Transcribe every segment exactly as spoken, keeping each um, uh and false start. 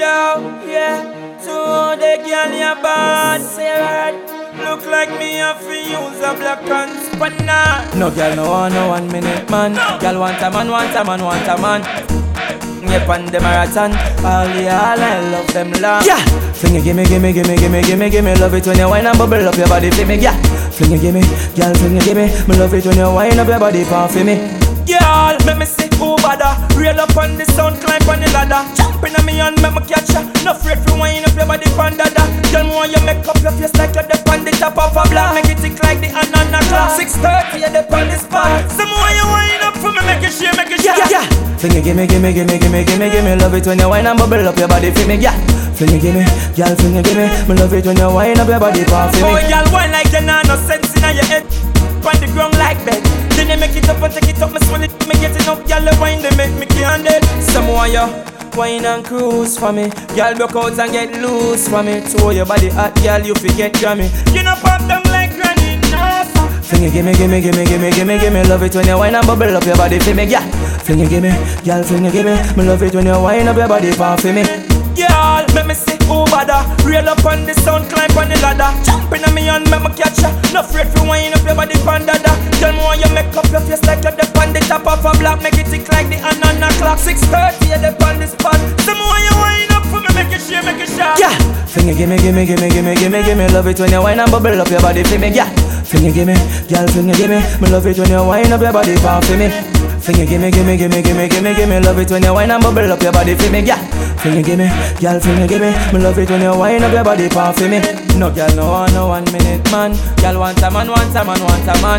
Yo, yeah, so the girl you bad, say right. Look like me have to use a black and spanner. No girl no want no one minute man. Girl want a man, want a man, want a man. Yep on the marathon, all the all I love them long. Yeah, fling it, gimme, gimme, gimme, gimme, gimme, gimme. Love it when you wine and bubble up your body for me. Yeah, fling it, gimme, girl, fling it, gimme. Me love it when you wine up your body for me. Girl, make me see who bother. Rail up on the sound, climb on the ladder. Jumping on me and make me catch ya. No afraid to wind up your body pan dada. Girl, me want you make up your face like you're the on the top of a block. Make it tick like the anana clock. Six thirty, you're the on the spot. Some more you wind up for me, make it shake, make it shake. Yeah, yeah. Fling it, gimme, gimme, gimme, gimme, gimme, gimme. Love it when you wine and bubble up your body for me. Yeah, fling it, gimme, girl, fling it, gimme. Me love it when you wine up your body for me. Oh, girl, wine like you nah no sense in your head. On the ground like bed. Then you make it up and take it up, me swell it, me get it up, girl, the wine, they make me can't dead. Some more you wine and cruise for me. Girl, broke out and get loose for me. To your body hot, girl, you forget Grammy. You know pop them like granny, no. Fling it, gimme, gimme, gimme, gimme, gimme, gimme. Love it when you wine and bubble up your body for me, yeah. Fling it, gimme, girl, fling it, gimme. Me love it when you wine up your body for me. Girl, make me see who bother. Rail up on the sound, climb on the ladder. Jumping on me and make me catch ya. No afraid to wind up your body pan dada. Girl, me want you make up your face like you're the on the top of a block. Make it tick like the anana clock. Six thirty, you're the on the spot. Some more you wind up for me, make it shake, make it shake. Yeah, fling it, gimme, gimme, gimme, gimme, gimme, gimme. Love it when you wine and bubble up your body for me. Yeah, fling it, gimme, girl, fling it, gimme. Me love it when you wine up your body for me. Fling it, gimme, gimme, gimme, gimme, gimme, gimme. Love it when you wine and bubble up your body for me. Yeah, fling it, gimme, girl, fling it, gimme. Me love it when you wine up your body for me. No girl no want no one minute man. Girl want a man, want a man, want a man.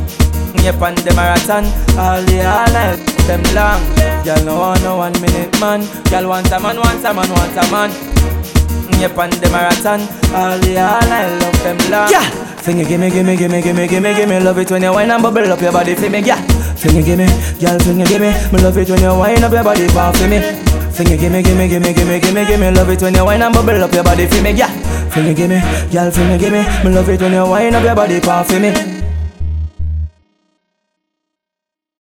Yep on the marathon, all the all night them long. Girl no want no one minute man. Girl want a man, want a man, want a man. Yep on the marathon, all the all night love them long. Yeah, fling it, gimme, gimme, gimme, gimme, gimme, gimme. Love it when you wine and bubble up your body for me. Yeah, fling it, gimme, girl, fling it, gimme. Me love it when you wine up your body for me. Fling it, gimme, gimme, gimme, gimme, gimme, gimme. Love it when you wine and bubble up your body for me. Yeah, fling it, gimme, girl, fling it, gimme. Me love it when you wine up your body for me.